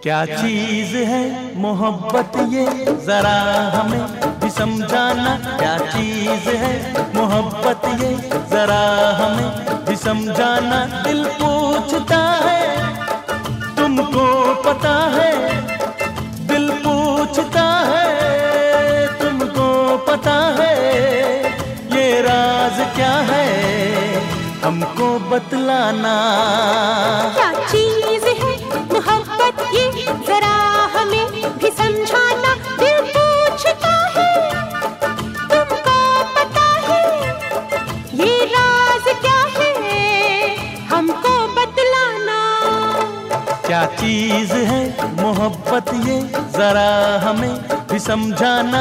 क्या चीज है मोहब्बत ये जरा हमें भी समझाना। क्या चीज है मोहब्बत ये जरा हमें भी समझाना। दिल पूछता है तुमको पता है, दिल पूछता है तुमको पता है, ये राज क्या है हमको बतलाना। क्या चीज है मोहब्बत ये जरा हमें भी समझाना। दिल पूछता है तुमको पता है, ये राज क्या है हमको बतलाना। क्या चीज है मोहब्बत ये जरा हमें भी समझाना।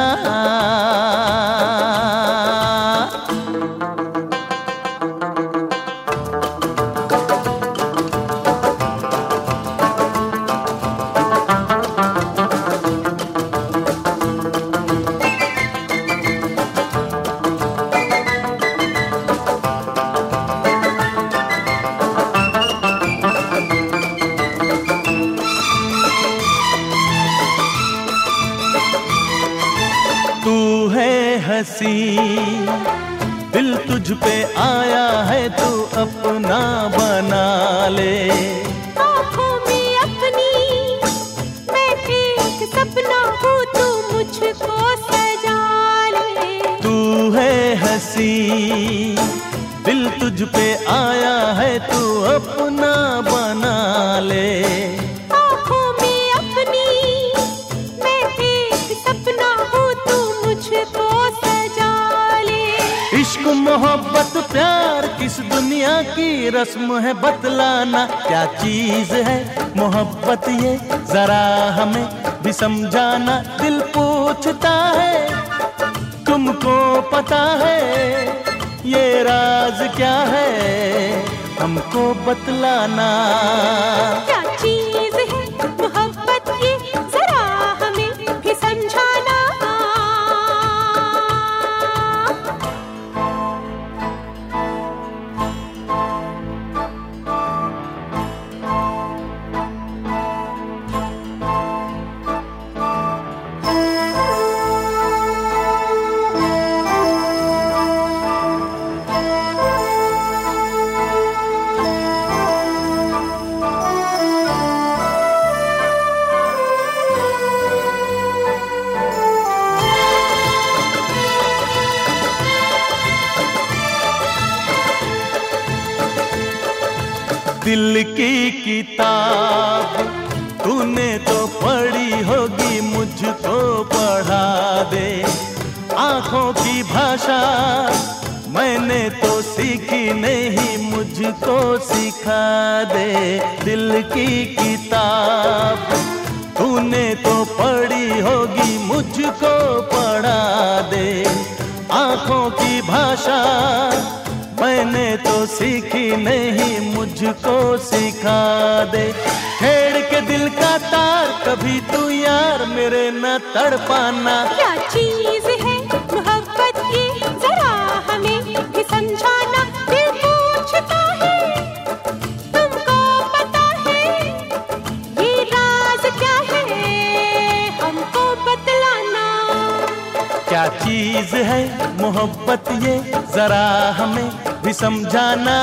हंसी दिल तुझ पे आया है, तू अपना बना ले। आँखों में अपनी मैं एक सपना हूँ, तू मुझको सजा ले। तू है हंसी दिल तुझ पे आया है, तू अपना बना ले। आँखों में अपनी मैं एक सपना हूँ, तू मुझको इश्क मोहब्बत प्यार किस दुनिया की रस्म है बतलाना। क्या चीज है मोहब्बत ये जरा हमें भी समझाना। दिल पूछता है तुमको पता है, ये राज क्या है हमको बतलाना। क्या चीज है मोहब्बत ये जरा हमें भी समझाना। दिल की किताब तूने तो पढ़ी होगी, मुझको पढ़ा दे। आँखों की भाषा मैंने तो सीखी नहीं, मुझको सिखा दे। दिल की किताब तूने तो पढ़ी होगी, मुझको पढ़ा दे। आँखों की भाषा मैंने तो सीखी नहीं, मुझको सिखा दे। छेड़ के दिल का तार कभी तू यार मेरे न तड़पाना। क्या चीज है मोहब्बत ये जरा हमें भी समझाना। दिल पूछता है तुमको पता है, ये राज क्या है हमको बतलाना। क्या चीज है मोहब्बत ये जरा हमें भी समझाना।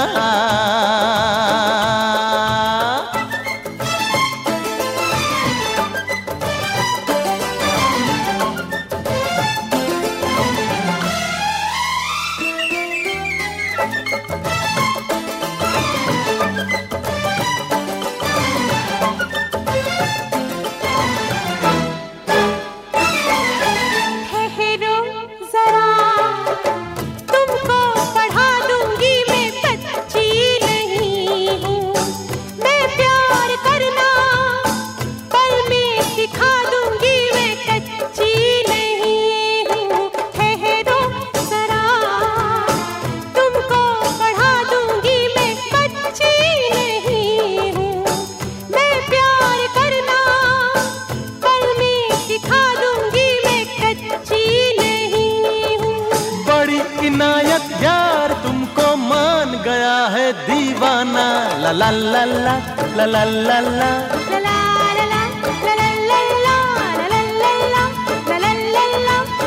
दीवाना ला ला ला ला ला ला ला ला ला ला ला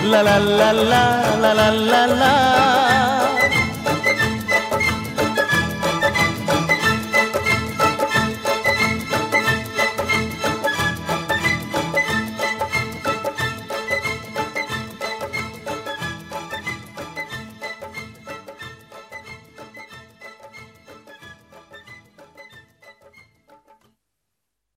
ला ला ला ला ला ला ला ला